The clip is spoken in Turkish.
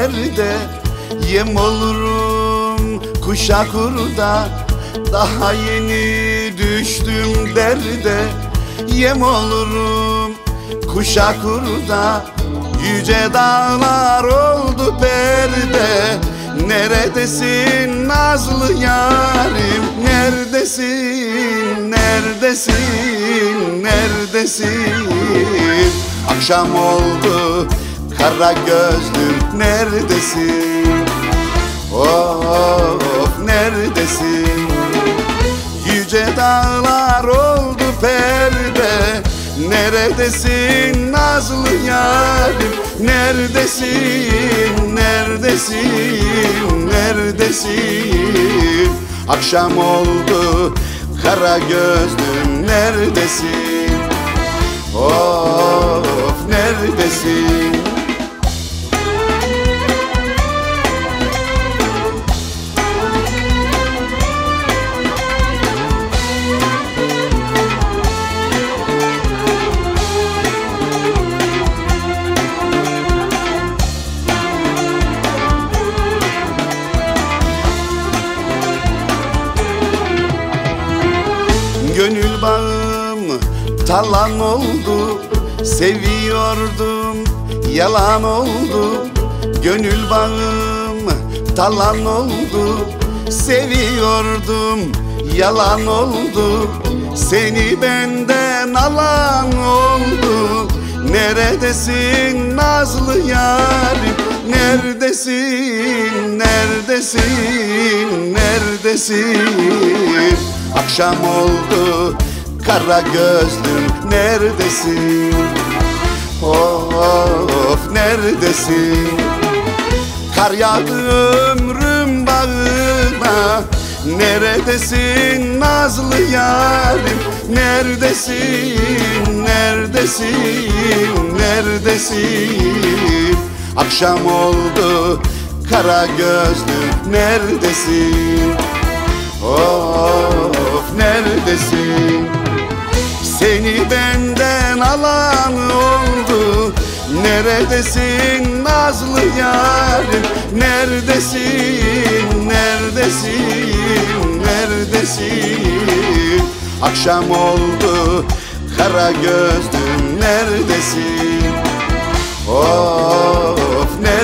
nerede? Yem olurum kuşa kurda, daha yeni düştüm derde. Yem olurum kuşa kurda, yüce dağlar oldu perde. Neredesin nazlı yarim? Neredesin, neredesin, neredesin? Akşam oldu kara gözlüm, neredesin? Of, neredesin? Yüce dağlar oldu perde. Neredesin nazlı yarim? Neredesin, neredesin, neredesin? Akşam oldu kara gözlüm, neredesin? Of, neredesin? Gönül bağım talan oldu, seviyordum yalan oldu. Gönül bağım talan oldu, seviyordum yalan oldu. Seni benden alan oldu. Neredesin nazlı yarim? Neredesin, neredesin, neredesin? Akşam oldu kara gözlüm, neredesin? Of, neredesin? Kar yağdı ömrüm bağına, neredesin nazlı yarim? Neredesin, neredesin, neredesin? Akşam oldu kara gözlüm, neredesin? Of, neredesin? Seni benden alan oldu. Neredesin nazlı yarim? Neredesin, neredesin, neredesin? Akşam oldu kara gözlüm, neredesin? Of, neredesin?